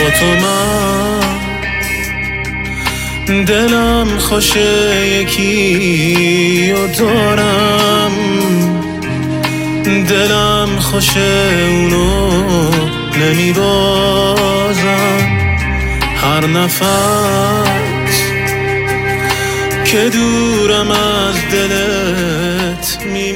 تو من دلم خوشه یکی و دارم، دلم خوشه اونو نمیبازم. هر نفس که دورم از دلت